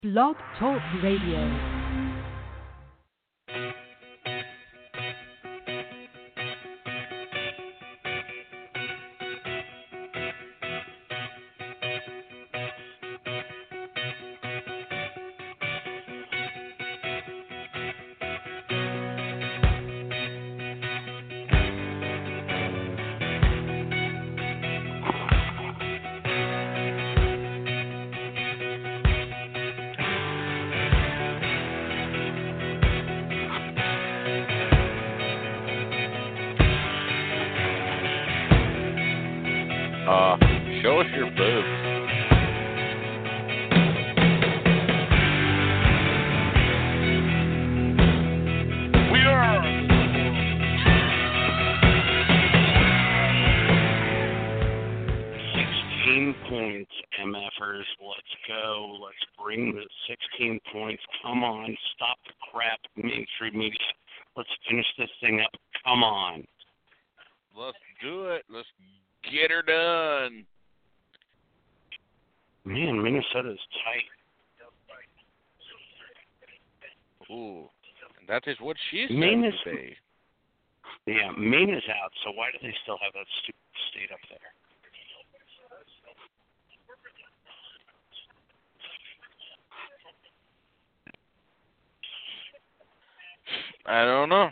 Blog Talk Radio. Show us your boobs. We are 16 points, MFers. Let's go. Let's bring the 16 points. Come on. Stop the crap, mainstream media. Let's finish this thing up. Come on. Let's do it. Let's get her done. Man, Minnesota's tight. Ooh, that is what she said Maine is, today. Yeah, Maine is out, so why do they still have that stupid state up there? I don't know.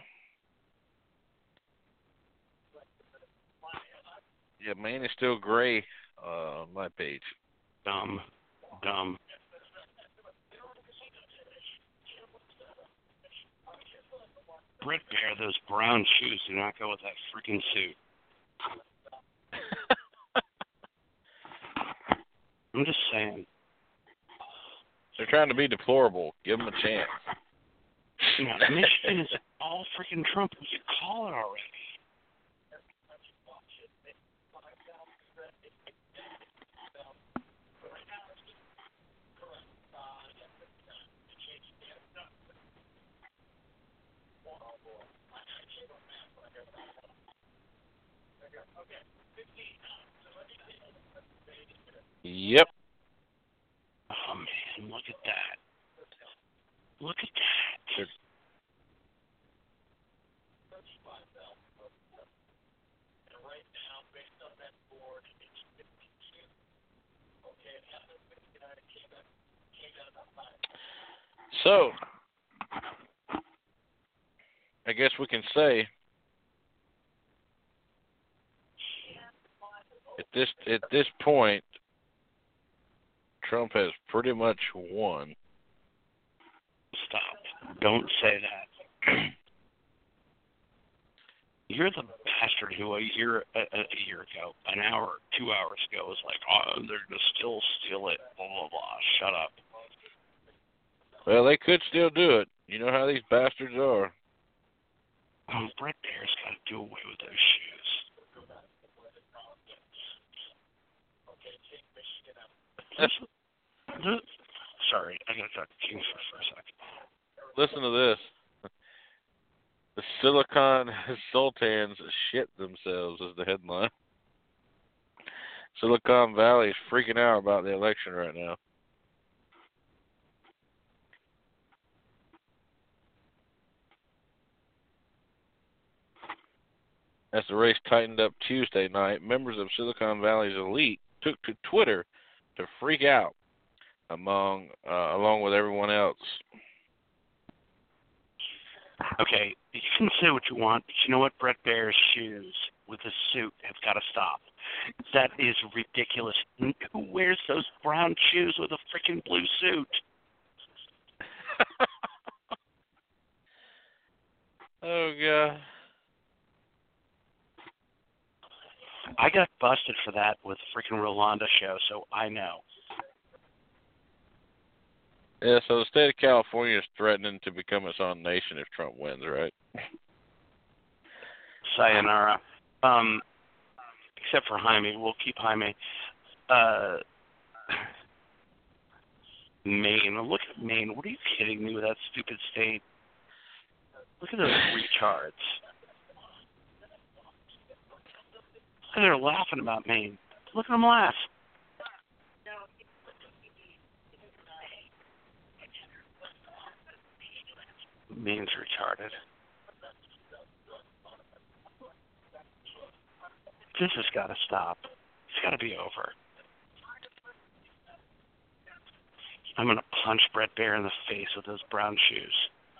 Yeah, Maine is still gray on my page. Dumb. Brett Bear, those brown shoes do not go with that freaking suit. I'm just saying. They're trying to be deplorable. Give them a chance. You know, Michigan is all freaking Trump. We could call it already. Yep. Oh, man, look at that. Look at that. So, I guess we can say at this point, Trump has pretty much won. Stop. Don't say that. You're the bastard who a year ago, an hour, 2 hours ago, was like, oh, they're going to still steal it, blah, blah, blah. Shut up. Well, they could still do it. You know how these bastards are. Oh, Brett Bear's got to do away with those shoes. Sorry, I got to talk to King for a second. Listen to this. The Silicon Sultans shit themselves is the headline. Silicon Valley is freaking out about the election right now. As the race tightened up Tuesday night, members of Silicon Valley's elite took to Twitter to freak out along with everyone else. Okay, you can say what you want, but you know what? Brett Bear's shoes with his suit have got to stop. That is ridiculous. Who wears those brown shoes with a freaking blue suit? Oh, God. I got busted for that with the freaking Rolanda show, so I know. Yeah, so the state of California is threatening to become its own nation if Trump wins, right? Sayonara. Except for Jaime. We'll keep Jaime. Maine. Look at Maine. What are you kidding me with that stupid state? Look at those retards. They're laughing about Maine. Look at them laugh. means retarded. This has got to stop. It's got to be over. I'm going to punch Bret Baier in the face with those brown shoes.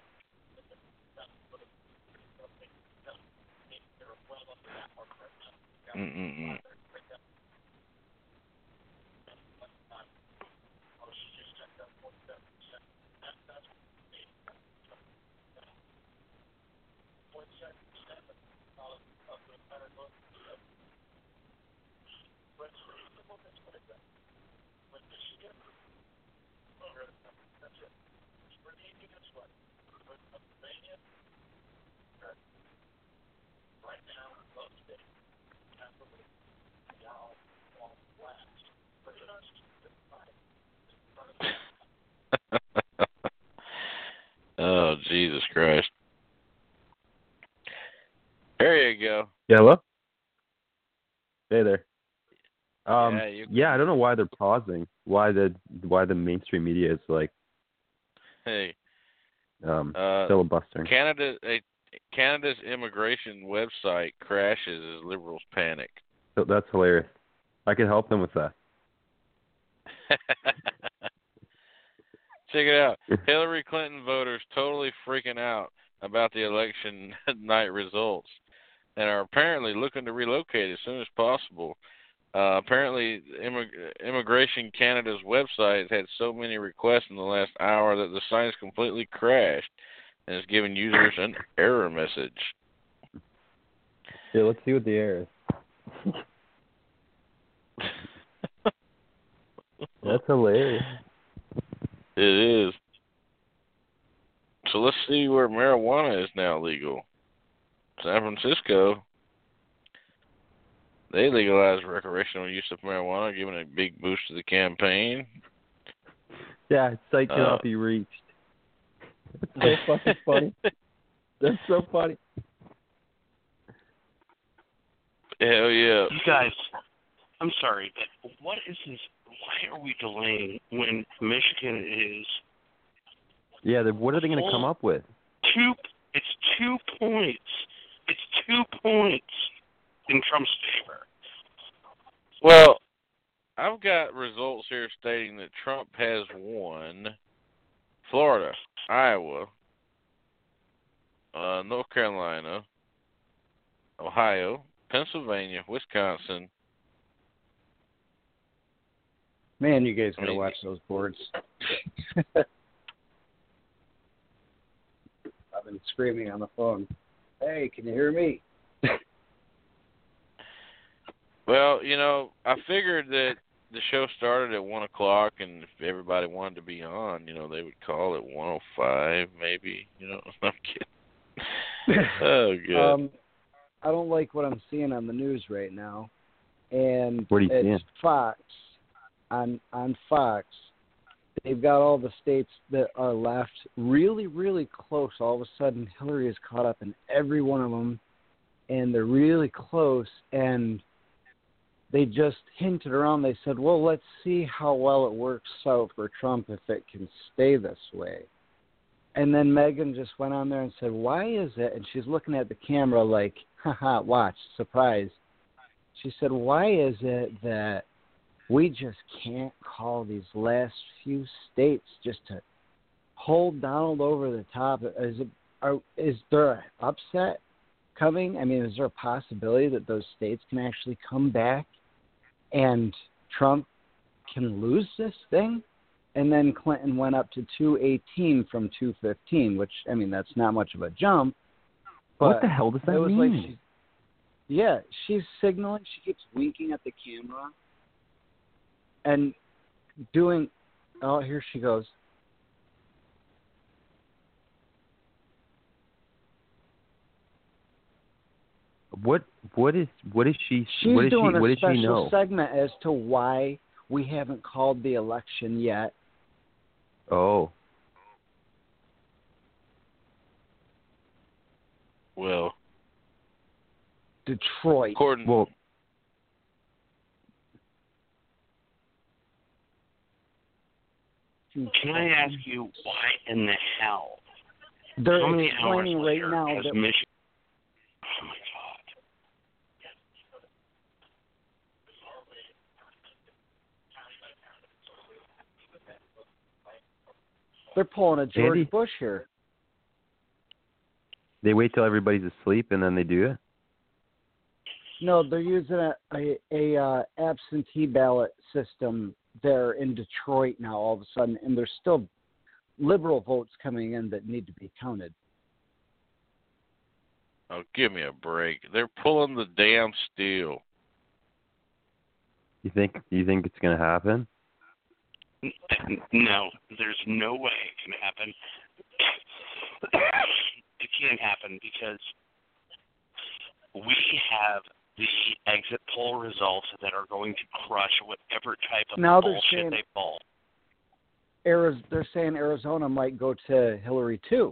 Oh, Jesus Christ. There you go. Yeah, hello? Hey there. Yeah, I don't know why they're pausing. Why the mainstream media is like Hey. filibustering. Canada's immigration website crashes as liberals panic. So that's hilarious. I can help them with that. Check it out. Hillary Clinton voters totally freaking out about the election night results and are apparently looking to relocate as soon as possible. Apparently, Immigration Canada's website has had so many requests in the last hour that the site has completely crashed and is giving users an error message. Yeah, let's see what the error is. That's hilarious. It is. So let's see where marijuana is now legal. San Francisco, they legalized recreational use of marijuana, giving a big boost to the campaign. Yeah, site cannot be reached. That's so fucking funny. That's so funny. Hell yeah. You guys, I'm sorry, but what is this? Why are we delaying when Michigan is... Yeah, what are they going to come up with? It's 2 points. It's 2 points in Trump's favor. Well, I've got results here stating that Trump has won Florida, Iowa, North Carolina, Ohio, Pennsylvania, Wisconsin. Man, you guys gotta watch those boards. I've been screaming on the phone. Hey, can you hear me? Well, I figured that the show started at 1 o'clock, and if everybody wanted to be on, they would call at 1:05, maybe. I'm kidding. Oh, good. I don't like what I'm seeing on the news right now, and what are you it's seeing? Fox. On Fox, they've got all the states that are left really, really close. All of a sudden, Hillary is caught up in every one of them, and they're really close, and they just hinted around. They said, well, let's see how well it works out for Trump if it can stay this way. And then Megan just went on there and said, why is it? And she's looking at the camera like, haha, watch, surprise. She said, why is it that we just can't call these last few states just to hold Donald over the top? Is there an upset coming? I mean, is there a possibility that those states can actually come back and Trump can lose this thing? And then Clinton went up to 218 from 215, which, I mean, that's not much of a jump. But what the hell does that mean? Like she's signaling. She keeps winking at the camera and doing, oh, here she goes. What is she? She's what is doing she? What a does she know? special segment as to why we haven't called the election yet. Oh. Well, Detroit. Well, can I ask you why in the hell They're How many hours explaining right later now has that Michigan? Oh my God! they're pulling a George Andy? Bush here. They wait till everybody's asleep and then they do it. No, they're using a absentee ballot system there in Detroit now all of a sudden, and there's still liberal votes coming in that need to be counted. Oh, give me a break. They're pulling the damn steel. You think it's gonna happen? No, there's no way it can happen. It can't happen because we have the exit poll results that are going to crush whatever type of Now they're bullshit saying they pull. They're saying Arizona might go to Hillary too.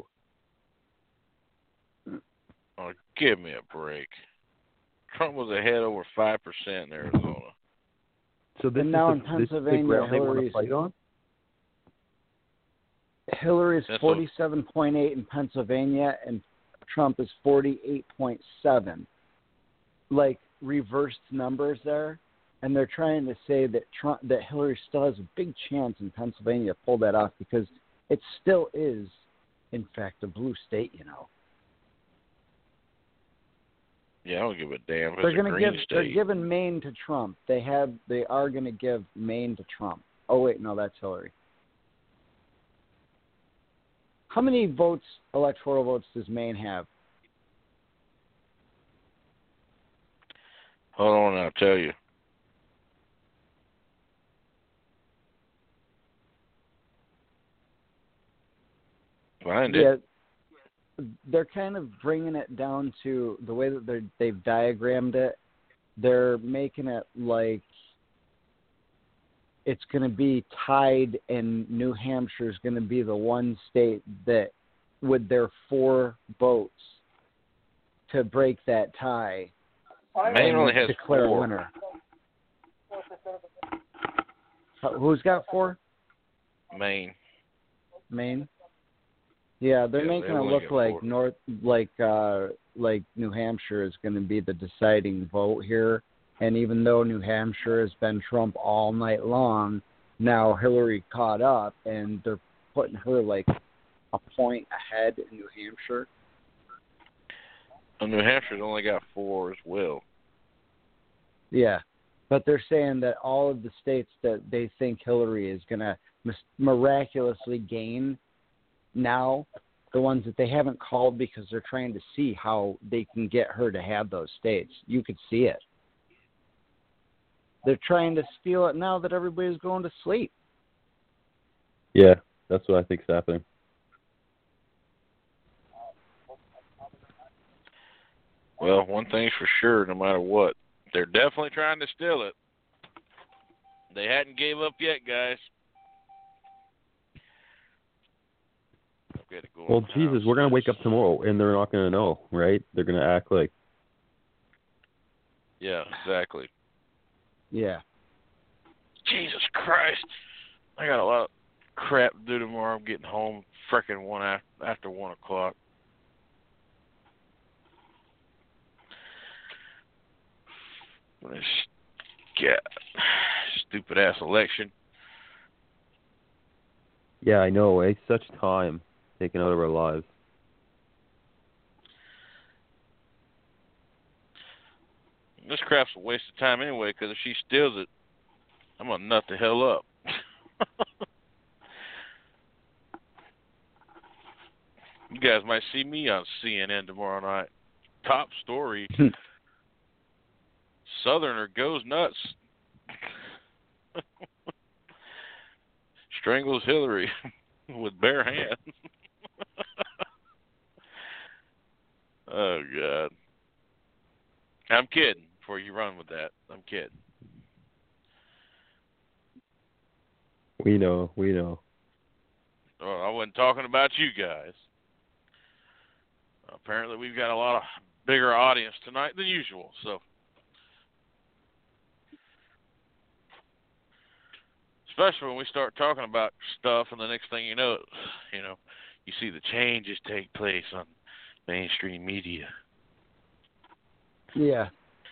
Oh, give me a break. Trump was ahead over 5% in Arizona. So this And now is in this is the Pennsylvania, ground they want to Hillary's fight on? Hillary's That's what- 47.8 in Pennsylvania, and Trump is 48.7. Like reversed numbers there, and they're trying to say that that Hillary still has a big chance in Pennsylvania to pull that off because it still is, in fact, a blue state. You know, Yeah, I don't give a damn if they're it's a going to green give state. they're giving Maine to Trump. They are going to give Maine to Trump. Oh wait, no, that's Hillary. How many votes, electoral votes, does Maine have? Hold on, I'll tell you. Find it. Yeah, they're kind of bringing it down to the way that they've diagrammed it. They're making it like it's going to be tied, and New Hampshire is going to be the one state that, with their 4 votes, to break that tie. Maine only has declare 4. a winner. Who's got 4? Maine. Maine. Yeah, they're Yeah, making they it only look get like 4. like New Hampshire is going to be the deciding vote here. And even though New Hampshire has been Trump all night long, now Hillary caught up, and they're putting her like a point ahead in New Hampshire. And New Hampshire's only got 4 as well. Yeah, but they're saying that all of the states that they think Hillary is going to miraculously gain now, the ones that they haven't called because they're trying to see how they can get her to have those states. You could see it. They're trying to steal it now that everybody's going to sleep. Yeah, that's what I think's happening. Well, one thing's for sure, no matter what, they're definitely trying to steal it. They hadn't gave up yet, guys. Well, Jesus, we're going to wake up tomorrow, and they're not going to know, right? They're going to act like... Yeah, exactly. Yeah. Jesus Christ. I got a lot of crap to do tomorrow. I'm getting home frickin' after 1 o'clock. This stupid ass election. Yeah, I know. It's such time taken out of our lives. This crap's a waste of time anyway, because if she steals it, I'm going to nut the hell up. You guys might see me on CNN tomorrow night. Top story. Southerner goes nuts. Strangles Hillary with bare hands. Oh, God. I'm kidding. Before you run with that, I'm kidding. We know. Well, I wasn't talking about you guys. Apparently, we've got a lot of bigger audience tonight than usual, so. Especially when we start talking about stuff, and the next thing you know, you see the changes take place on mainstream media. Yeah.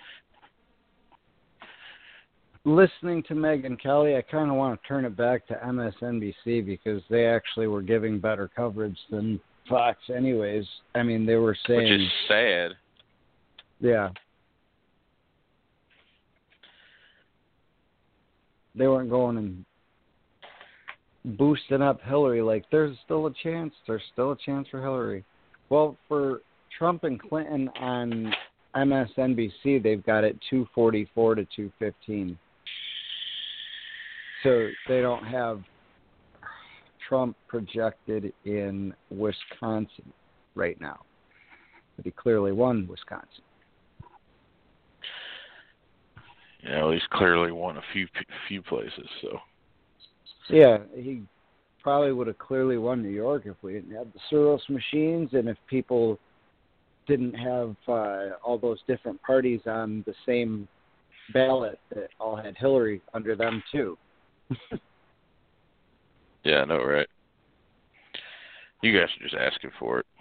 Listening to Megyn Kelly, I kind of want to turn it back to MSNBC because they actually were giving better coverage than Fox anyways. I mean, they were saying... Which is sad. Yeah. They weren't going and boosting up Hillary like, there's still a chance for Hillary. Well, for Trump and Clinton on MSNBC, they've got it 244 to 215. So they don't have Trump projected in Wisconsin right now. But he clearly won Wisconsin. Yeah, well, he's clearly won a few places, so. Yeah, he probably would have clearly won New York if we didn't have the Soros machines and if people didn't have all those different parties on the same ballot that all had Hillary under them, too. Yeah, I know, right? You guys are just asking for it.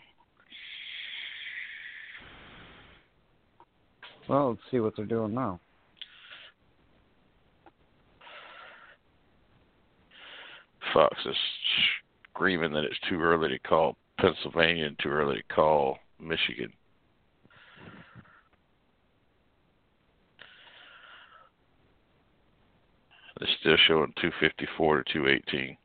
Well, let's see what they're doing now. Fox is screaming that it's too early to call Pennsylvania and too early to call Michigan. They're still showing 254 to 218.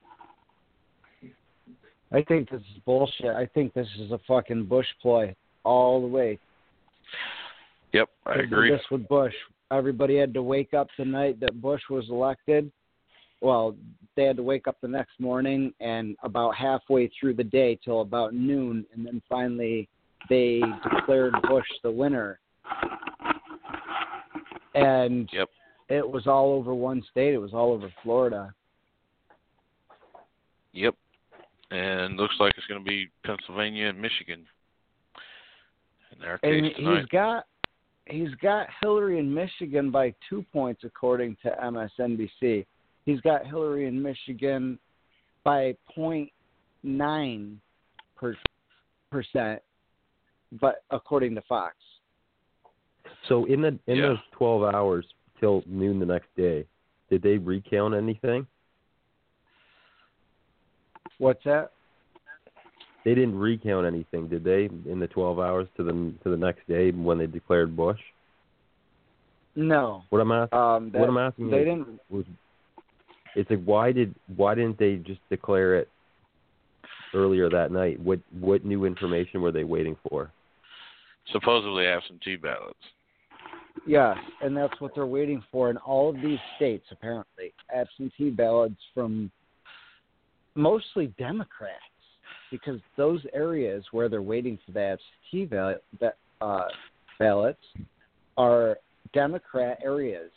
I think this is bullshit. I think this is a fucking Bush ploy all the way. Yep, I agree. This with Bush. Everybody had to wake up the night that Bush was elected. Well, they had to wake up the next morning and about halfway through the day till about noon, and then finally they declared Bush the winner. And yep. It was all over one state. It was all over Florida. Yep. And looks like it's going to be Pennsylvania and Michigan in our case tonight. He's got Hillary in Michigan by 2 points according to MSNBC. He's got Hillary in Michigan by 0.9%, but according to Fox. So in those 12 hours till noon the next day, did they recount anything? What's that? They didn't recount anything, did they? In the 12 hours to the next day when they declared Bush? No. What I'm asking, they didn't. It's like why didn't they just declare it earlier that night? What new information were they waiting for? Supposedly absentee ballots. Yes, and that's what they're waiting for in all of these states, apparently. Absentee ballots from mostly Democrats, because those areas where they're waiting for the absentee ballots are Democrat areas.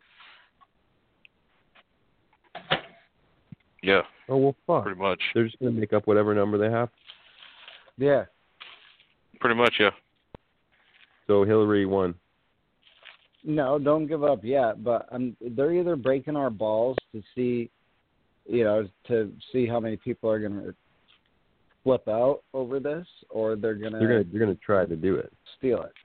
Yeah. Oh, well, fuck. Pretty much. They're just going to make up whatever number they have? Yeah. Pretty much, yeah. So Hillary won. No, don't give up yet, but they're either breaking our balls to see, to see how many people are going to flip out over this, or they're going to try to do it. Steal it.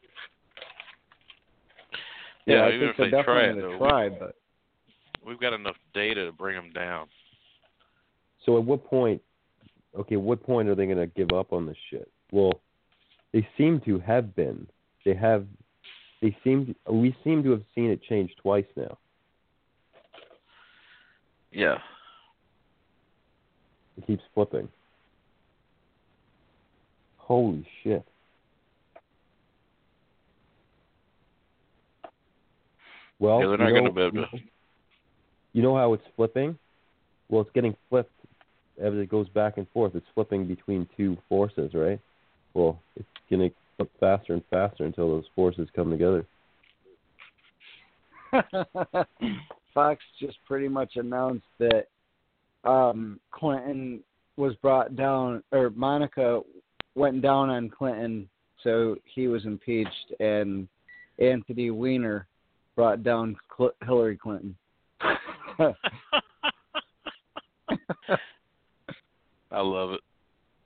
Yeah, I even think if they're they definitely try it, but we've got enough data to bring them down. So at what point are they going to give up on this shit? Well, they seem to have been. We seem to have seen it change twice now. Yeah. It keeps flipping. Holy shit. Well, yeah, they're not going to be able to. You know how it's flipping? Well, it's getting flipped as it goes back and forth. It's flipping between two forces, right? Well, it's going to flip faster and faster until those forces come together. Fox just pretty much announced that Clinton was brought down, or Monica went down on Clinton, so he was impeached, and Anthony Weiner brought down Hillary Clinton. I love it.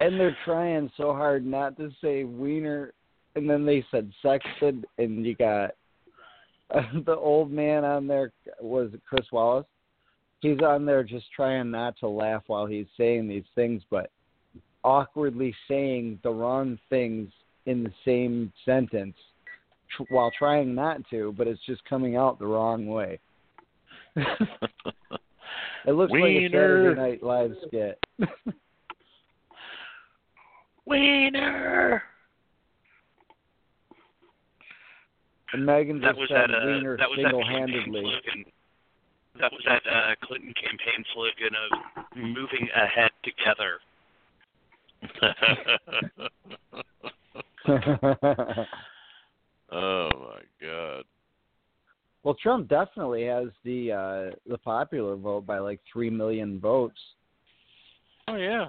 And they're trying so hard not to say wiener, and then they said sexted, and you got the old man on there, was it Chris Wallace? He's on there just trying not to laugh while he's saying these things, but awkwardly saying the wrong things in the same sentence while trying not to, but it's just coming out the wrong way. It looks like a Saturday Night Live skit. Wiener! And Megan just said wiener that was single-handedly. That was that Clinton campaign slogan of moving ahead together. Oh my God. Well, Trump definitely has the popular vote by like 3 million votes. Oh yeah.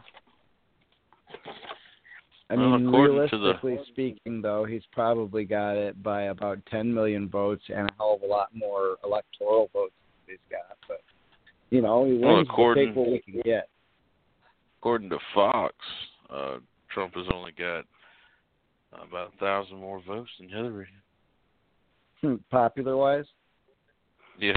I mean, realistically speaking, though, he's probably got it by about 10 million votes and a hell of a lot more electoral votes than he's got. But, you know, he wins, we'll take what we can get. According to Fox, Trump has only got about 1,000 more votes than Hillary. Popular-wise? Yeah.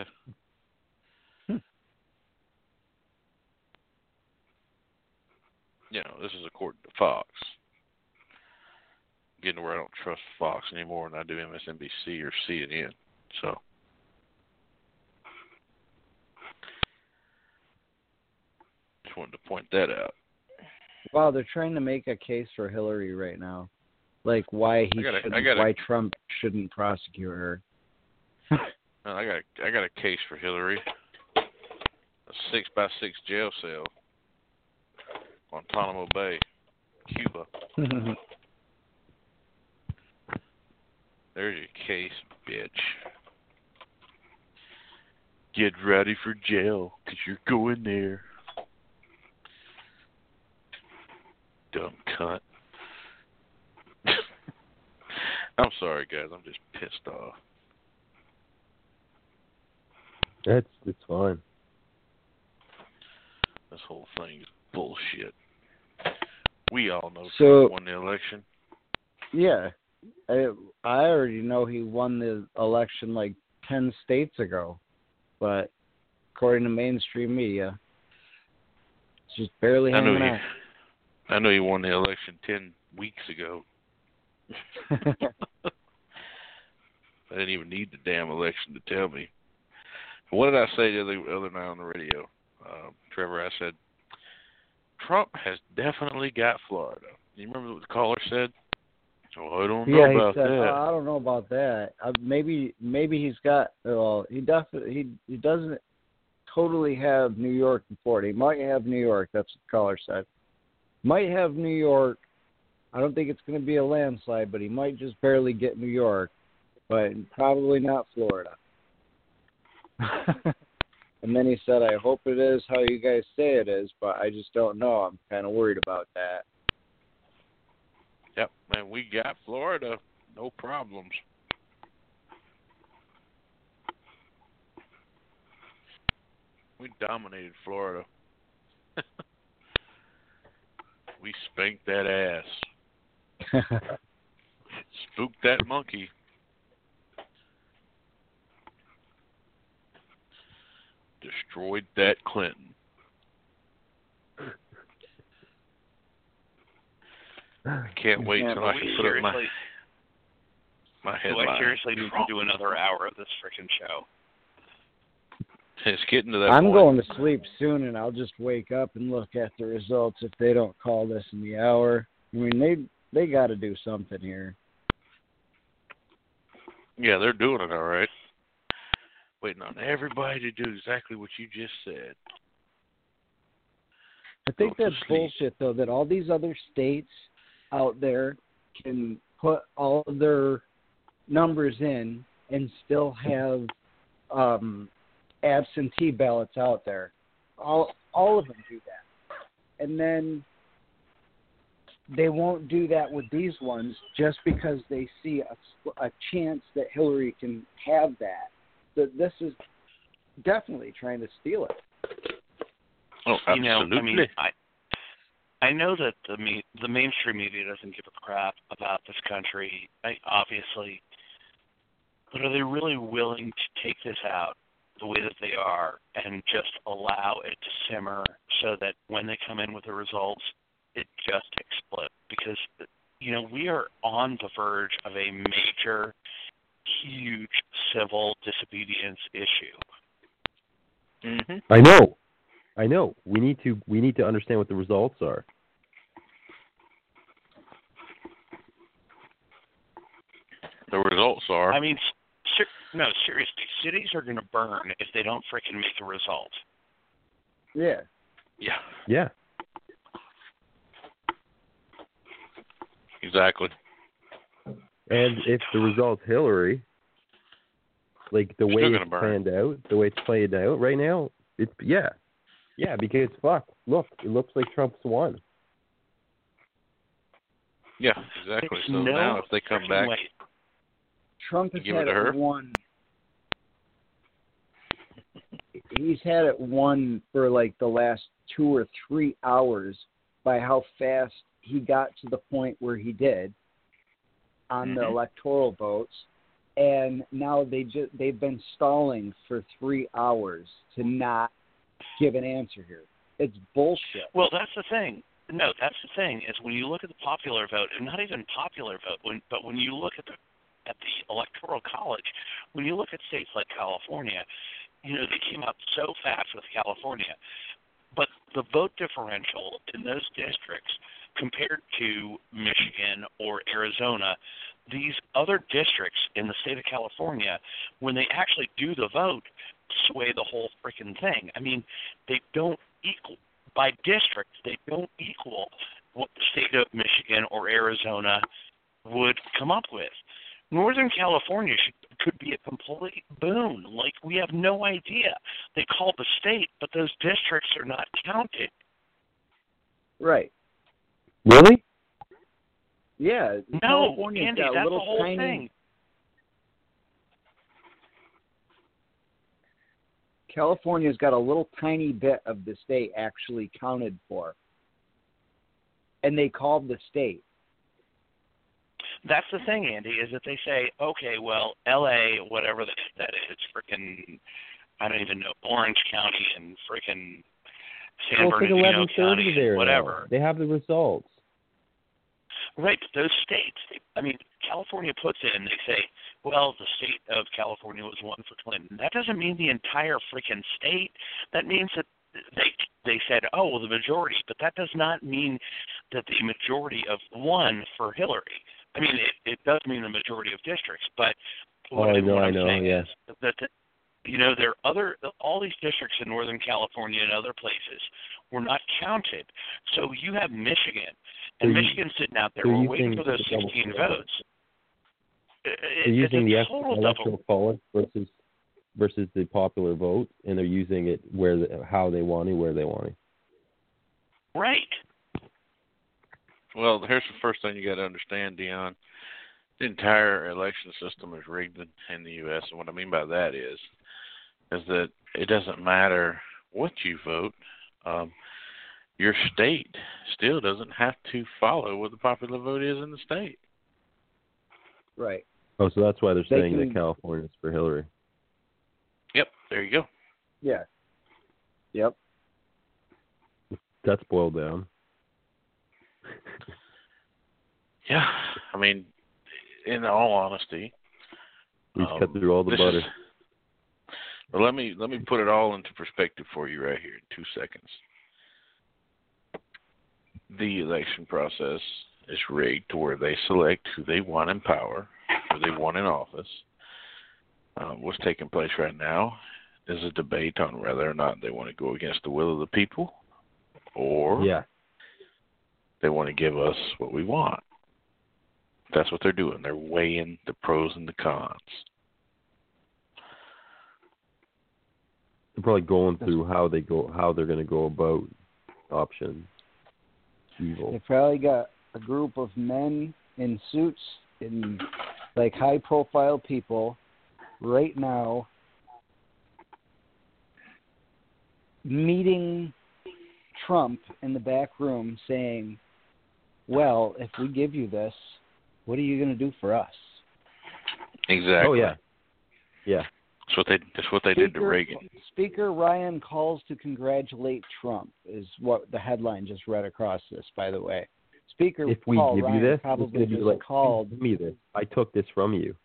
You know, this is according to Fox. Getting to where I don't trust Fox anymore than I do MSNBC or CNN. So, just wanted to point that out. Wow, they're trying to make a case for Hillary right now, like why Trump shouldn't prosecute her. I got a case for Hillary. A 6x6 jail cell, Guantanamo Bay, Cuba. There's your case, bitch. Get ready for jail, 'cause you're going there. Dumb cunt. I'm sorry, guys. I'm just pissed off. It's fine. This whole thing is bullshit. We all know So, Trump won the election. Yeah. I already know he won the election like 10 states ago. But according to mainstream media, it's just barely hanging out. I know he won the election 10 weeks ago. I didn't even need the damn election to tell me. What did I say the other night on the radio? Trevor, I said, Trump has definitely got Florida. You remember what the caller said? Oh, I don't know about he said, that. I don't know about that. Maybe he's got. Well, he doesn't totally have New York and Florida. He might have New York. That's what the caller said. Might have New York. I don't think it's going to be a landslide, but he might just barely get New York, but probably not Florida. And then he said, I hope it is how you guys say it is, but I just don't know. I'm kind of worried about that. Yep, man, we got Florida. No problems. We dominated Florida. We spanked that ass. Spooked that monkey. Destroyed that Clinton. I can't wait till I can put up my headline. Do I seriously need to do another hour of this freaking show? It's getting to that I'm point. going to sleep soon, and I'll just wake up and look at the results if they don't call this in the hour. I mean, they got to do something here. Yeah, they're doing it all right. Waiting on everybody to do exactly what you just said. I think that's bullshit, though, that all these other states out there can put all of their numbers in and still have absentee ballots out there. All of them do that. And then they won't do that with these ones just because they see a chance that Hillary can have that. So this is definitely trying to steal it. Oh, absolutely. You know, I know that the mainstream media doesn't give a crap about this country, obviously, but are they really willing to take this out the way that they are and just allow it to simmer so that when they come in with the results, it just explodes? Because, we are on the verge of a major, huge civil disobedience issue. Mm-hmm. I know. We need to understand what the results are. The results are. I mean, no, seriously, cities are going to burn if they don't freaking make a result. Yeah. Yeah. Yeah. Exactly. And if the result's Hillary, like the way it's planned out, the way it's played out right now, it's because fuck, look, it looks like Trump's won. Yeah, exactly. So now if they come back, Trump has give had it to her. Won. He's had it won for like the last 2 or 3 hours by how fast he got to the point where he did on the electoral votes, and now they've been stalling for 3 hours to not give an answer here. It's bullshit. Well, that's the thing. No, that's the thing is when you look at the popular vote, and not even popular vote, but when you look at the electoral college, when you look at states like California, they came out so fast with California, but the vote differential in those districts compared to Michigan or Arizona, these other districts in the state of California, when they actually do the vote, sway the whole freaking thing. I mean, they don't equal, by district, they don't equal what the state of Michigan or Arizona would come up with. Northern California could be a complete boon. Like, we have no idea. They call the state, but those districts are not counted. Right. Really? Yeah. No, Andy, that's the whole thing. California's got a little tiny bit of the state actually counted for. And they called the state. That's the thing, Andy, is that they say, okay, well, L.A., whatever that is, freaking, I don't even know, Orange County and freaking San Bernardino County and whatever. They have the results. Right, but those states, California puts in, they say, well, the state of California was won for Clinton. That doesn't mean the entire freaking state. That means that they said, oh, well, the majority, but that does not mean that the majority of won for Hillary. I mean, it does mean the majority of districts, but what I'm saying is that there are all these districts in Northern California and other places were not counted. So you have Michigan, and Michigan's sitting out there. We're waiting for those 16 votes. They're using the electoral college versus the popular vote, and they're using it how they want it, where they want it. Right. Well, here's the first thing you got to understand, Dion. The entire election system is rigged in the U.S., and what I mean by that is that it doesn't matter what you vote. Your state still doesn't have to follow what the popular vote is in the state. Right. Oh, so that's why they're saying that California's for Hillary. Yep, there you go. Yeah. Yep. That's boiled down. Yeah, in all honesty, we've cut through all the butter. Well, let me put it all into perspective for you right here in 2 seconds. The election process is rigged to where they select who they want in power, who they want in office. What's taking place right now is a debate on whether or not they want to go against the will of the people, or they want to give us what we want. That's what they're doing. They're weighing the pros and the cons. They're probably going through how they're going to go about option evil. They probably got a group of men in suits and like high-profile people right now meeting Trump in the back room saying, well, if we give you this, what are you going to do for us? Exactly. Oh yeah. Yeah. That's what they did to Reagan. Speaker Ryan calls to congratulate Trump is what the headline just read across this, by the way. Speaker If we Paul give Ryan you this, probably it's just like, called. give me this. I took this from you.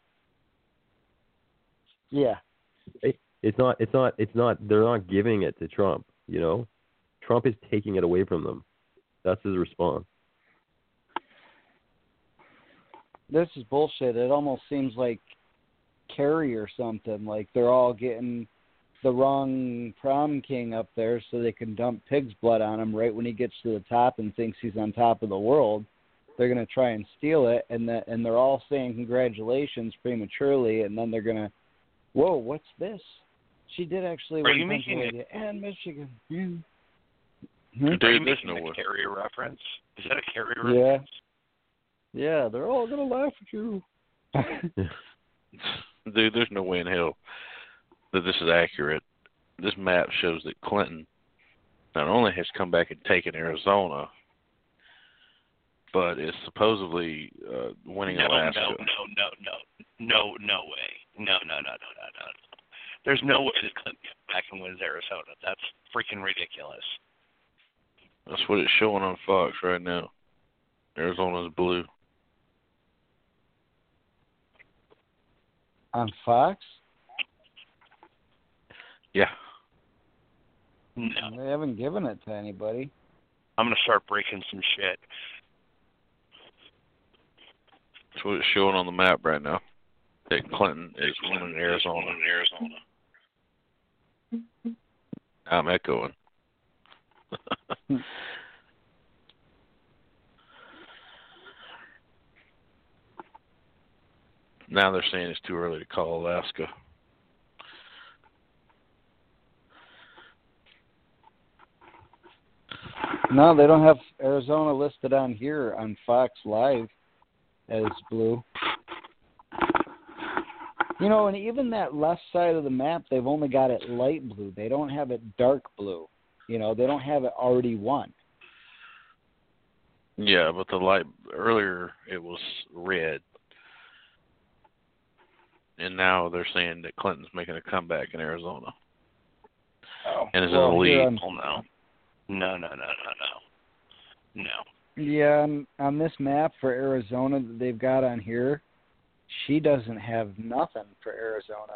Yeah. It's not. They're not giving it to Trump. You know, Trump is taking it away from them. That's his response. This is bullshit. It almost seems like Kerry or something. Like they're all getting the wrong prom king up there so they can dump pig's blood on him right when he gets to the top and thinks he's on top of the world. They're going to try and steal it, and they're all saying congratulations prematurely, and then they're going to, whoa, what's this? She did actually win Pennsylvania and Michigan. Are you Dude, there's making no a way. Kerry reference? Is that a Kerry reference? Yeah, they're all going to laugh at you. Dude, there's no way in hell that this is accurate. This map shows that Clinton not only has come back and taken Arizona, but is supposedly winning Alaska. No way. No. There's no way that Clinton comes back and wins Arizona. That's freaking ridiculous. That's what it's showing on Fox right now. Arizona's blue. On Fox? Yeah. No. They haven't given it to anybody. I'm going to start breaking some shit. That's what it's showing on the map right now. That Clinton is winning Arizona. I'm echoing. Now they're saying it's too early to call Alaska. No, they don't have Arizona listed on here on Fox Live as blue. You know, and even that left side of the map, they've only got it light blue. They don't have it dark blue. You know, they don't have it already won. Yeah, but the light earlier it was red. And now they're saying that Clinton's making a comeback in Arizona. Oh. And is in the lead. Oh, no. No. Yeah, on this map for Arizona that they've got on here, she doesn't have nothing for Arizona.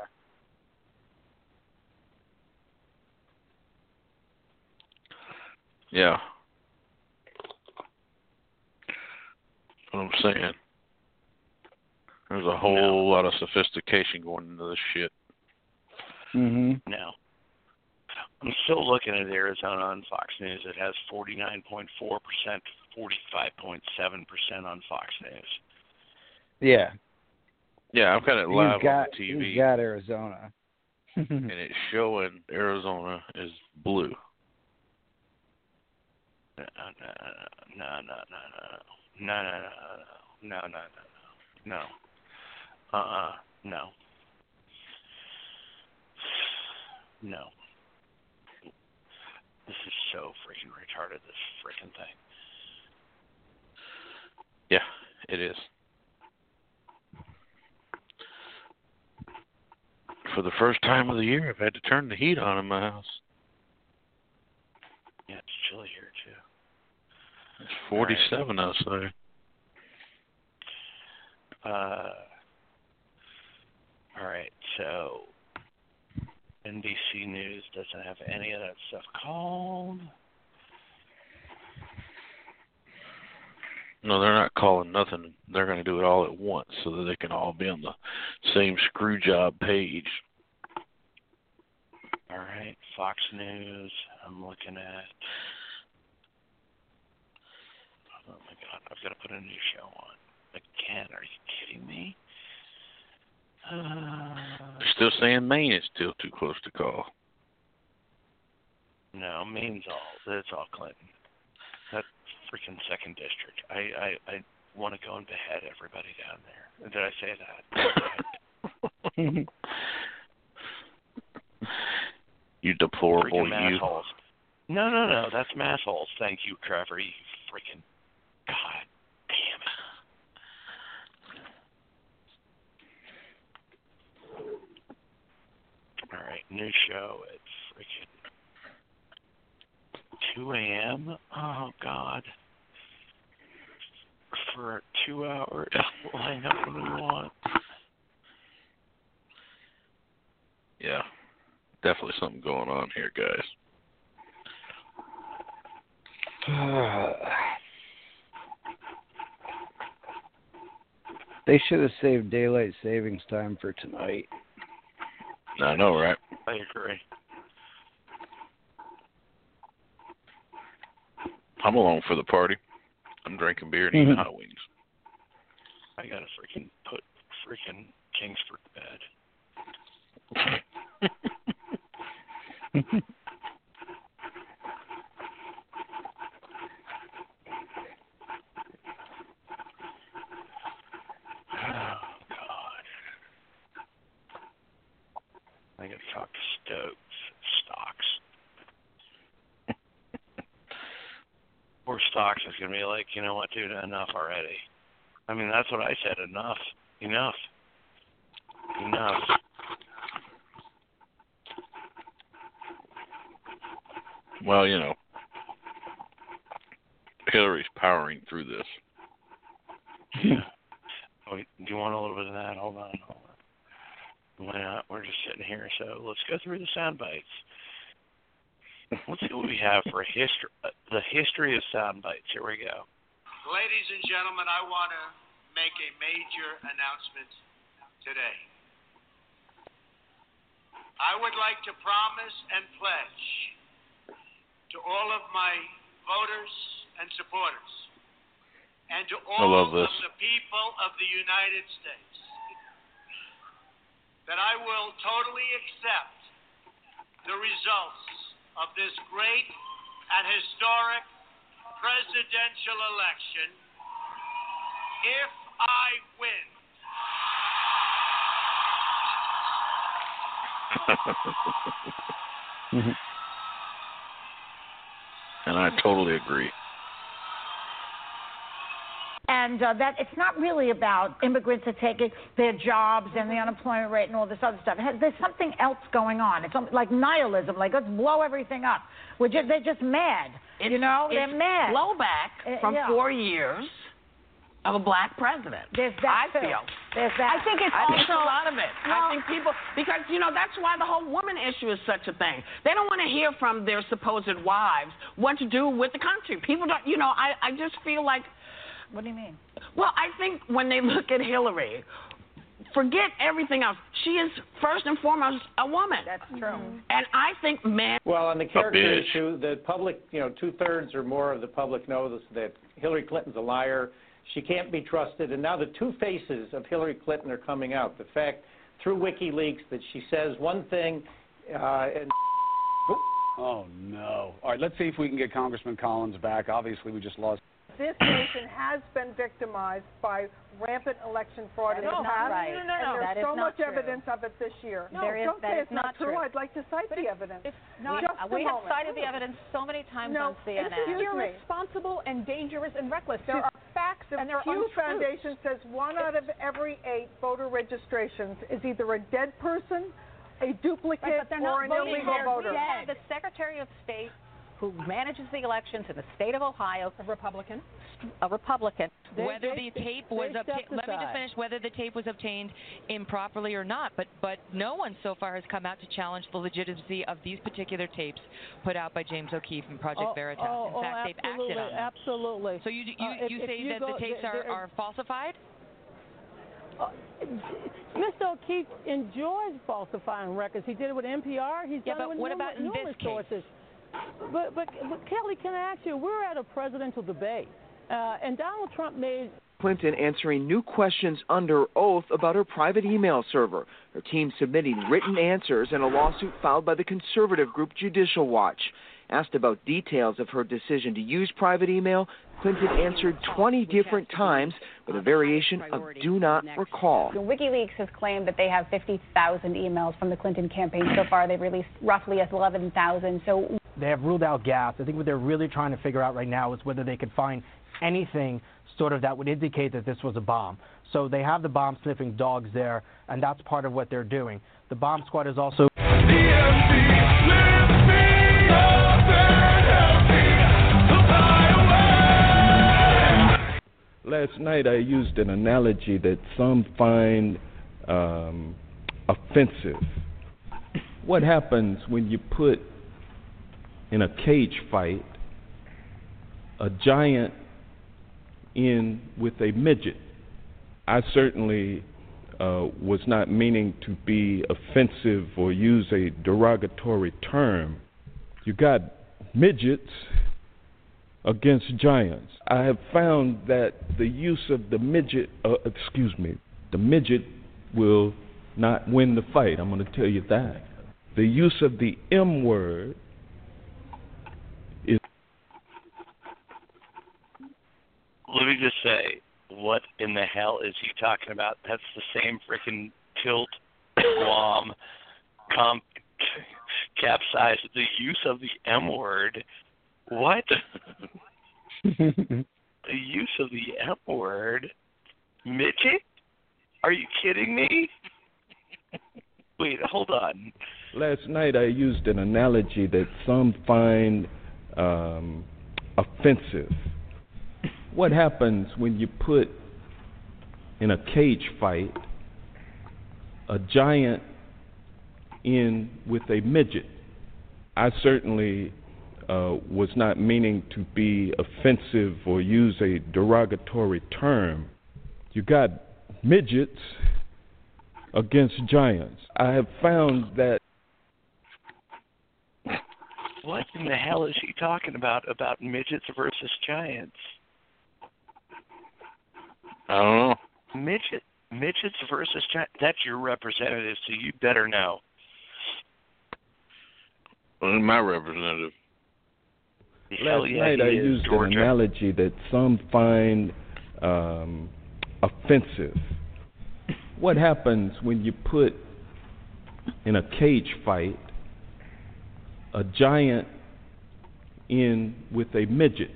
Yeah. That's what I'm saying. There's a whole lot of sophistication going into this shit. Mm-hmm. No. I'm still looking at Arizona on Fox News. It has 49.4%, 45.7% on Fox News. Yeah. Yeah, I've got it live on the TV. He's got Arizona. And it's showing Arizona is blue. No. No. This is so freaking retarded, this freaking thing. Yeah, it is. For the first time of the year, I've had to turn the heat on in my house. Yeah, it's chilly here, too. It's 47 outside. All right, so NBC News doesn't have any of that stuff called. No, they're not calling nothing. They're going to do it all at once so that they can all be on the same screw job page. All right, Fox News. I'm looking at. Oh my God, I've got to put a new show on again. Are you kidding me? They're still saying Maine is still too close to call. No, Maine's it's all Clinton. That freaking second district. I want to go and behead everybody down there. Did I say that? You deplorable freaking you. assholes. No. That's massholes. Thank you, Trevor. You freaking God damn it. All right, new show at freaking 2 a.m. Oh God. For 2 hours, we'll hang up when we want. Yeah, definitely something going on here, guys. They should have saved daylight savings time for tonight. I know, right? I agree. I'm along for the party. I'm drinking beer and eating hot wings. I gotta freaking put freaking Kingsford to bed. Oh God! I gotta talk to Stocks. Poor Stocks is gonna be like, you know what, dude, enough already. I mean, that's what I said. Enough. Well, Hillary's powering through this. Oh, do you want a little bit of that? Hold on. Why not? We're just sitting here, so let's go through the sound bites. Let's see what we have for the history of sound bites. Here we go. Ladies and gentlemen, I want to make a major announcement today. I would like to promise and pledge to all of my voters and supporters and to all of the people of the United States that I will totally accept the results of this great and historic presidential election if I win. And I totally agree. And that it's not really about immigrants are taking their jobs and the unemployment rate and all this other stuff. There's something else going on. It's like nihilism, like let's blow everything up. They're just mad. They're mad. Blowback from 4 years of a black president. There's that I feel. There's that. I think it's also a lot of it. No. I think people, because, that's why the whole woman issue is such a thing. They don't want to hear from their supposed wives what to do with the country. People don't, I just feel like. What do you mean? Well, I think when they look at Hillary, forget everything else. She is first and foremost a woman. That's true. Mm-hmm. And I think Well, on the character issue, the public, 2/3 or more of the public knows that Hillary Clinton's a liar. She can't be trusted. And now the two faces of Hillary Clinton are coming out. The fact through WikiLeaks that she says one thing and. Oh, no. All right, let's see if we can get Congressman Collins back. Obviously, we just lost. This nation has been victimized by rampant election fraud in the past, right. and there's so much evidence of it this year. No, don't say it's not true. true. I'd like to cite the evidence. It's not. We have cited the evidence so many times on CNN. It's irresponsible and dangerous and reckless. There are facts and there are Pew untruths. Foundation says 1 out of every 8 voter registrations is either a dead person, a duplicate, or an illegal voter. The Secretary of State who manages the elections in the state of Ohio, a Republican. Whether the tape was obtained, let me just finish. Whether the tape was obtained improperly or not, but no one so far has come out to challenge the legitimacy of these particular tapes put out by James O'Keefe and Project Veritas. In fact, they've acted on them. Absolutely. So you say that the tapes are falsified? Mr. O'Keefe enjoys falsifying records. He did it with NPR. He's done it with numerous sources. But Kelly, can I ask you, we're at a presidential debate, and Donald Trump made Clinton answering new questions under oath about her private email server, her team submitting written answers in a lawsuit filed by the conservative group Judicial Watch. Asked about details of her decision to use private email, Clinton answered 20 different times with a variation of do not recall. WikiLeaks has claimed that they have 50,000 emails from the Clinton campaign so far. They've released roughly 11,000. So They have ruled out gas. I think what they're really trying to figure out right now is whether they could find anything sort of that would indicate that this was a bomb. So they have the bomb-sniffing dogs there, and that's part of what they're doing. The bomb squad is also... Last night I used an analogy that some find offensive. What happens when you put in a cage fight a giant in with a midget? I certainly was not meaning to be offensive or use a derogatory term. You got midgets against giants. I have found that the use of the midget will not win the fight. I'm going to tell you that. The use of the M word is... Let me just say, what in the hell is he talking about? That's the same freaking tilt, Guam, capsize. The use of the M word. What? The use of the M word? Midget? Are you kidding me? Wait, hold on. Last night I used an analogy that some find offensive. What happens when you put in a cage fight a giant in with a midget? I certainly was not meaning to be offensive or use a derogatory term. You got midgets against giants. I have found that... What in the hell is he talking about midgets versus giants? I don't know. Midgets versus giants. That's your representative, so you better know. Well, my representative. Last night I used an analogy that some find offensive. What happens when you put in a cage fight a giant in with a midget?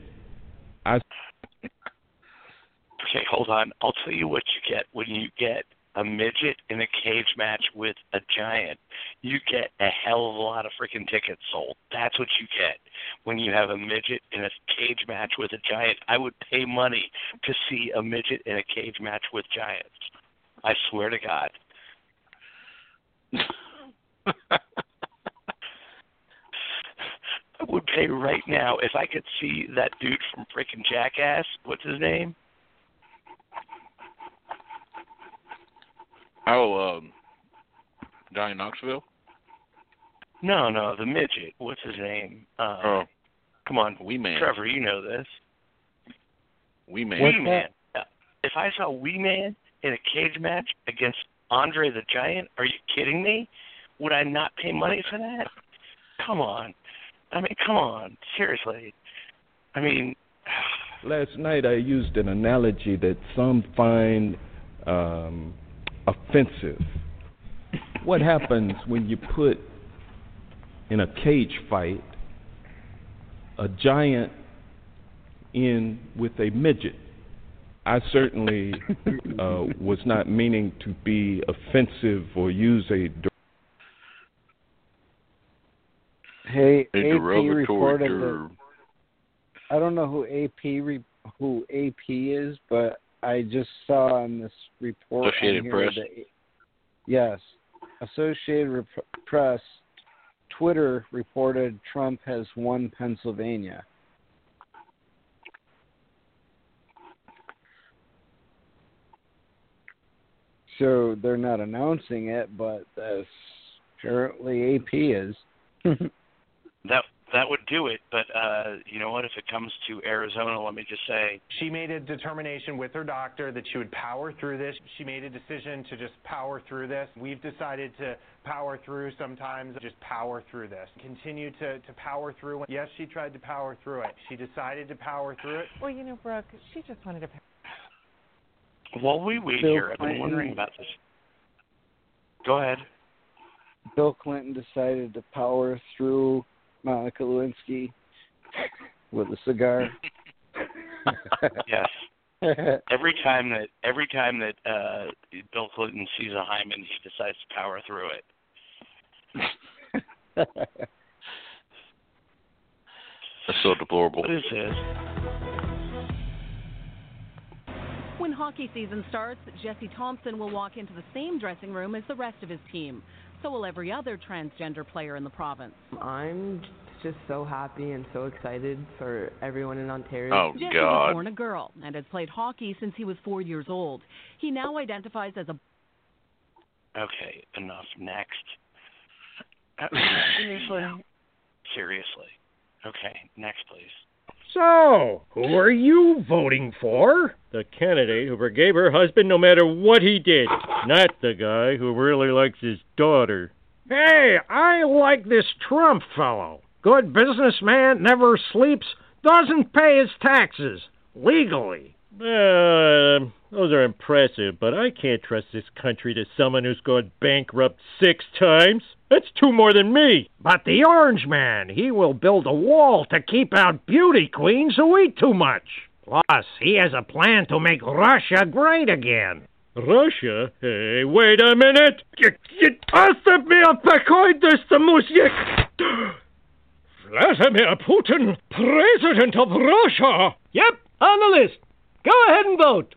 Okay, hold on. I'll tell you what you get when you get a midget in a cage match with a giant. You get a hell of a lot of freaking tickets sold. That's what you get when you have a midget in a cage match with a giant. I would pay money to see a midget in a cage match with giants. I swear to God. I would pay right now if I could see that dude from freaking Jackass. What's his name? Oh, Johnny Knoxville? No, the midget. What's his name? Come on, Wee Man. Trevor, you know this. Wee Man. Wee Man. If I saw Wee Man in a cage match against Andre the Giant, are you kidding me? Would I not pay money for that? Come on. Come on. Seriously. Last night I used an analogy that some find offensive. What happens when you put in a cage fight a giant in with a midget? I certainly was not meaning to be offensive or use a... Hey, AP reported that... I don't know who AP is, but I just saw on this report... Associated Press? Yes. Associated Press, Twitter reported Trump has won Pennsylvania. So they're not announcing it, but apparently AP is. That would do it, but you know what? If it comes to Arizona, let me just say. She made a determination with her doctor that she would power through this. She made a decision to just power through this. We've decided to power through sometimes, just power through this. Continue to power through. Yes, she tried to power through it. She decided to power through it. Well, you know, Brooke, she just wanted to... While we wait here, I've been wondering about this. Go ahead. Bill Clinton decided to power through Monica Lewinsky with a cigar. Yes. Every time that Bill Clinton sees a hymen, he decides to power through it. That's so deplorable. What is this? When hockey season starts, Jesse Thompson will walk into the same dressing room as the rest of his team. So will every other transgender player in the province. I'm just so happy and so excited for everyone in Ontario. Oh, Jesse God. was born a girl and has played hockey since he was 4 years old. He now identifies as a... Okay, enough. Next. Seriously. Okay, next, please. So, who are you voting for? The candidate who forgave her husband no matter what he did, not the guy who really likes his daughter. Hey, I like this Trump fellow. Good businessman, never sleeps, doesn't pay his taxes, legally. Those are impressive, but I can't trust this country to someone who's gone bankrupt 6 times. That's 2 more than me. But the Orange Man, he will build a wall to keep out beauty queens who eat too much. Plus, he has a plan to make Russia great again. Russia? Hey, wait a minute. Оставь меня в покое, Musik. Vladimir Putin, President of Russia. Yep, on the list. Go ahead and vote.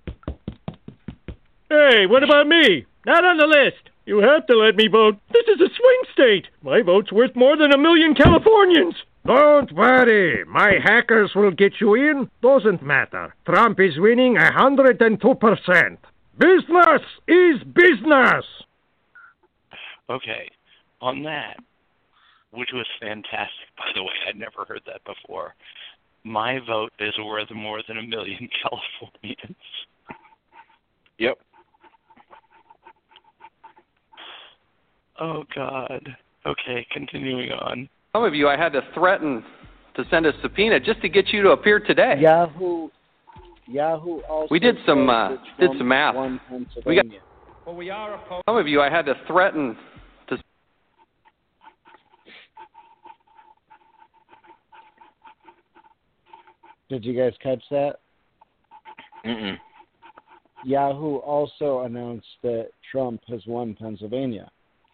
Hey, what about me? Not on the list. You have to let me vote. This is a swing state. My vote's worth more than 1 million Californians. Don't worry. My hackers will get you in. Doesn't matter. Trump is winning 102%. Business is business. Okay, on that, which was fantastic, by the way. I'd never heard that before. My vote is worth more than 1 million Californians. Yep. Oh, God. Okay, continuing on. Some of you I had to threaten to send a subpoena just to get you to appear today. Yahoo also. We did some math. We got. Well, we are opposed. Some of you I had to threaten to. Did you guys catch that? Mm-mm. Yahoo also announced that Trump has won Pennsylvania.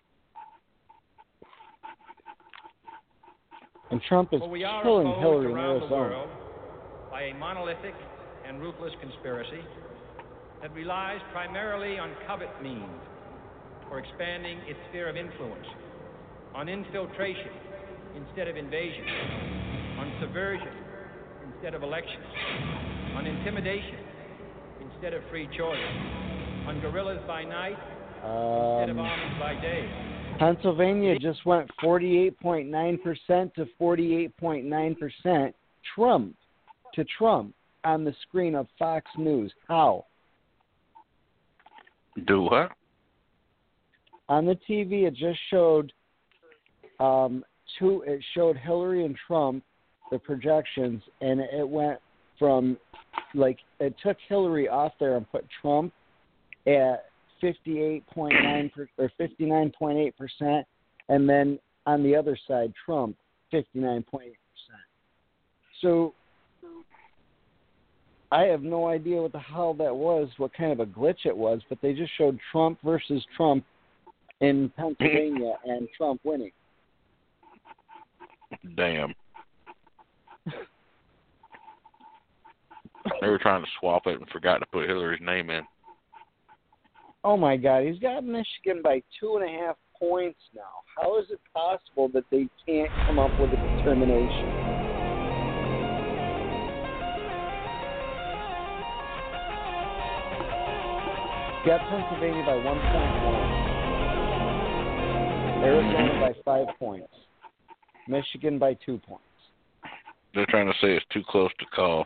And Trump is killing Hillary in Arizona. The world by a monolithic and ruthless conspiracy that relies primarily on covert means for expanding its sphere of influence, on infiltration instead of invasion, on subversion instead of elections, on intimidation instead of free choice, on guerrillas by night instead of armies by day. Pennsylvania just went 48.9% to 48.9% Trump on the screen of Fox News. How? Do what? On the TV, it just showed it showed Hillary and Trump, the projections, and it went from it took Hillary off there and put Trump at 58.9 or 59.8%, and then on the other side, Trump 59.8%. So I have no idea what the hell that was, what kind of a glitch it was, but they just showed Trump versus Trump in Pennsylvania and Trump winning. Damn. They were trying to swap it and forgot to put Hillary's name in. Oh, my God. He's got Michigan by 2.5 points now. How is it possible that they can't come up with a determination? Got Pennsylvania by 1.1. Arizona by 5 points. Michigan by 2 points. They're trying to say it's too close to call.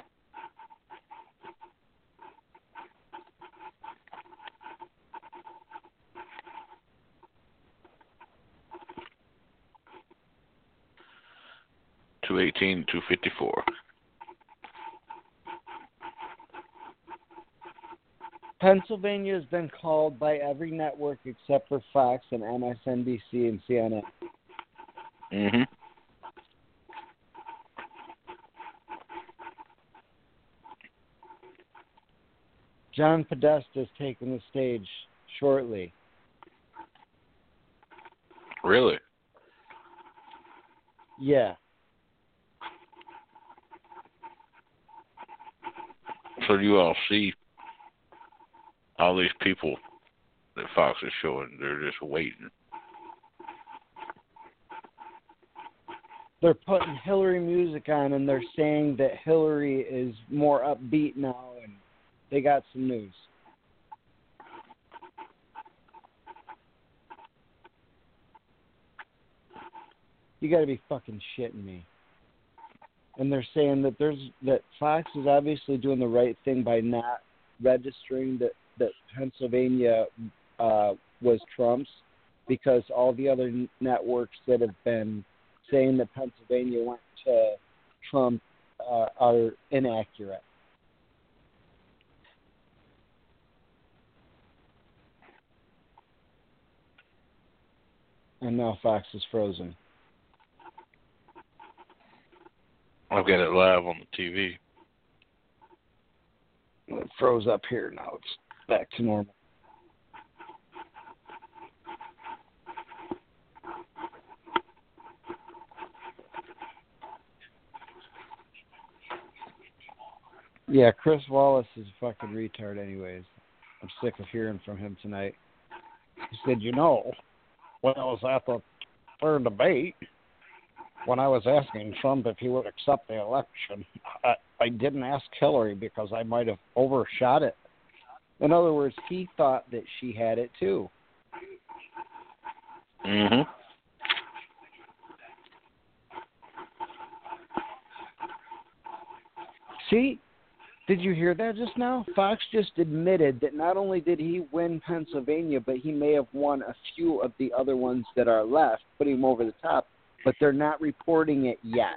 $218, $254. Pennsylvania has been called by every network except for Fox and MSNBC and CNN. Mm-hmm. John Podesta is taking the stage shortly. Really? Yeah. So you all see all these people that Fox is showing, they're just waiting. They're putting Hillary music on, and they're saying that Hillary is more upbeat now, and they got some news. You got to be fucking shitting me. And they're saying that Fox is obviously doing the right thing by not registering that Pennsylvania was Trump's, because all the other networks that have been saying that Pennsylvania went to Trump are inaccurate. And now Fox is frozen. I've got it live on the TV. It froze up here. Now it's back to normal. Yeah, Chris Wallace is a fucking retard anyways. I'm sick of hearing from him tonight. He said, when I was at the third debate, when I was asking Trump if he would accept the election, I didn't ask Hillary because I might have overshot it. In other words, he thought that she had it too. Mm-hmm. See? Did you hear that just now? Fox just admitted that not only did he win Pennsylvania, but he may have won a few of the other ones that are left, putting him over the top, but they're not reporting it yet.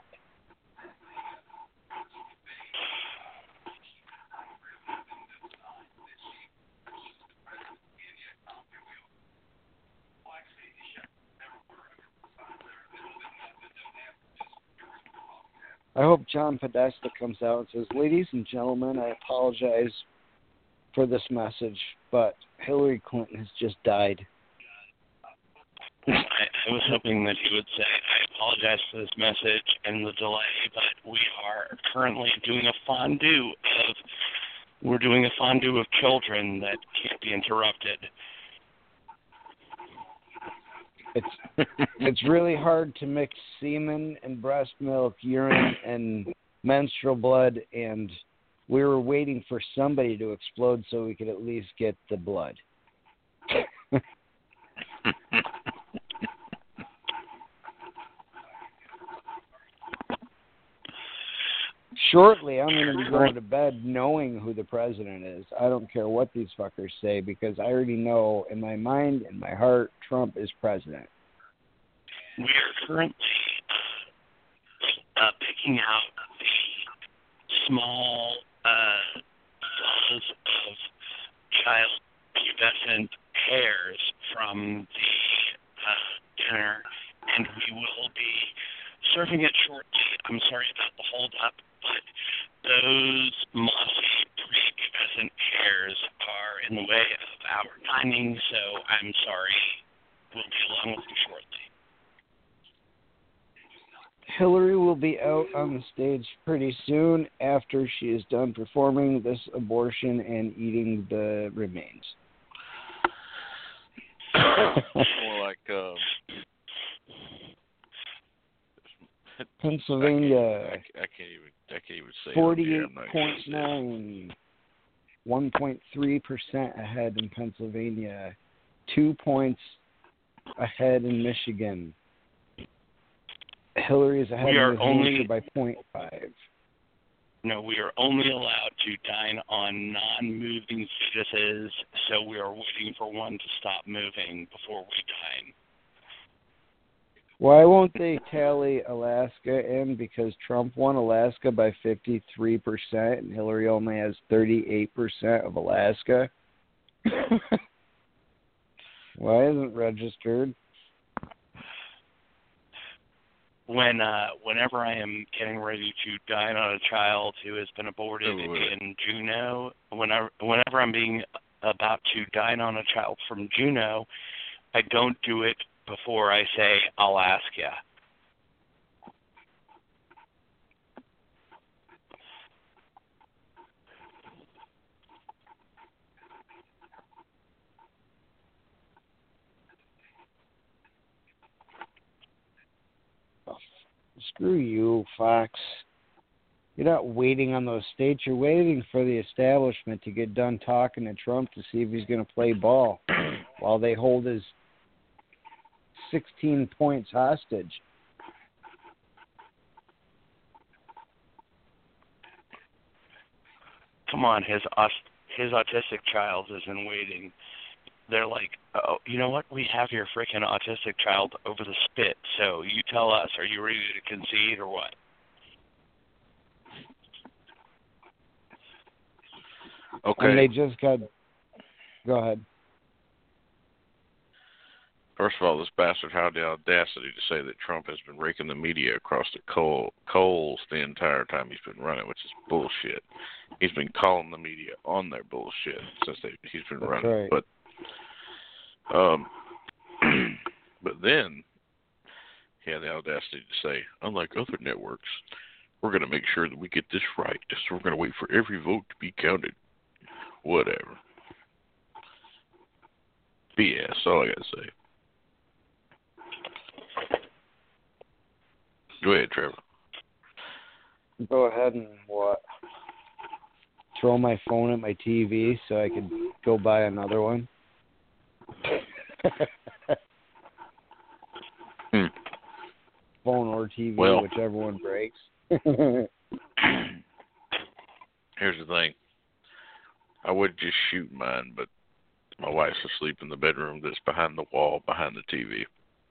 I hope John Podesta comes out and says, ladies and gentlemen, I apologize for this message, but Hillary Clinton has just died. I was hoping that he would say, I apologize for this message and the delay, but we are currently doing a fondue of children that can't be interrupted. It's really hard to mix semen and breast milk, urine and menstrual blood, and we were waiting for somebody to explode so we could at least get the blood. Shortly, I'm going to be going to bed knowing who the president is. I don't care what these fuckers say, because I already know in my mind and my heart Trump is president. We are currently picking out the small balls of child pubescent hairs from the dinner, and we will be serving it shortly. I'm sorry about the hold up, but those mossy prepubescent hairs are in the way of our dining, so I'm sorry. We'll be along with you shortly. Hillary will be out on the stage pretty soon after she is done performing this abortion and eating the remains. More like Pennsylvania. I can't even say 48.9, 1.3% ahead in Pennsylvania, 2 points ahead in Michigan. Hillary is ahead in New Hampshire by 0.5. No, we are only allowed to dine on non-moving fetuses, so we are waiting for one to stop moving before we dine. Why won't they tally Alaska in? Because Trump won Alaska by 53% and Hillary only has 38% of Alaska. Why isn't it registered? whenever I am getting ready to dine on a child who has been aborted in Juneau, whenever I'm being about to dine on a child from Juneau, I don't do it before I say, I'll ask ya. Screw you, Fox. You're not waiting on those states. You're waiting for the establishment to get done talking to Trump to see if he's going to play ball while they hold his 16 points hostage. Come on, his autistic child is in waiting. They're like, oh, you know what? We have your freaking autistic child over the spit, so you tell us, are you ready to concede or what? Okay. And they just got... Go ahead. First of all, this bastard had the audacity to say that Trump has been raking the media across the coals the entire time he's been running, which is bullshit. He's been calling the media on their bullshit since he's been running. Right. But then he had the audacity to say, unlike other networks, we're going to make sure that we get this right. So we're going to wait for every vote to be counted. Whatever. BS, all I got to say. Go ahead, Trevor. Go ahead and what? Throw my phone at my TV so I could go buy another one? Phone or TV, whichever one breaks. Here's the thing. I would just shoot mine, but my wife's asleep in the bedroom that's behind the wall, behind the TV.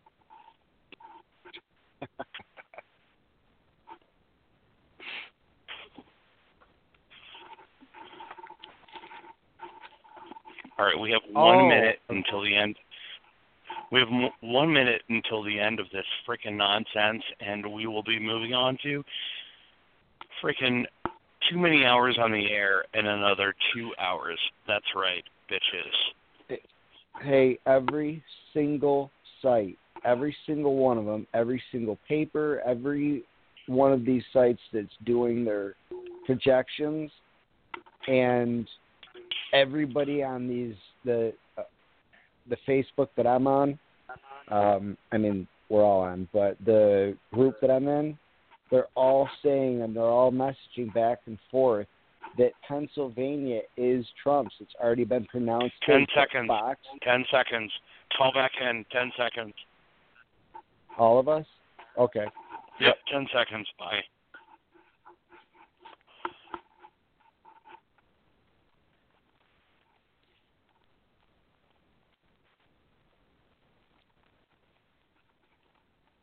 All right, we have 1 minute until the end. We have 1 minute until the end of this freaking nonsense, and we will be moving on to freaking too many hours on the air and another 2 hours. That's right, bitches. Hey, every single site, every single one of them, every single paper, every one of these sites that's doing their projections, and everybody on the Facebook that I'm on, I mean, we're all on, but the group that I'm in, they're all saying and they're all messaging back and forth that Pennsylvania is Trump's. It's already been pronounced. 10 seconds. Fox. 10 seconds. Call back in. 10 seconds. All of us? Okay. Yep, 10 seconds. Bye.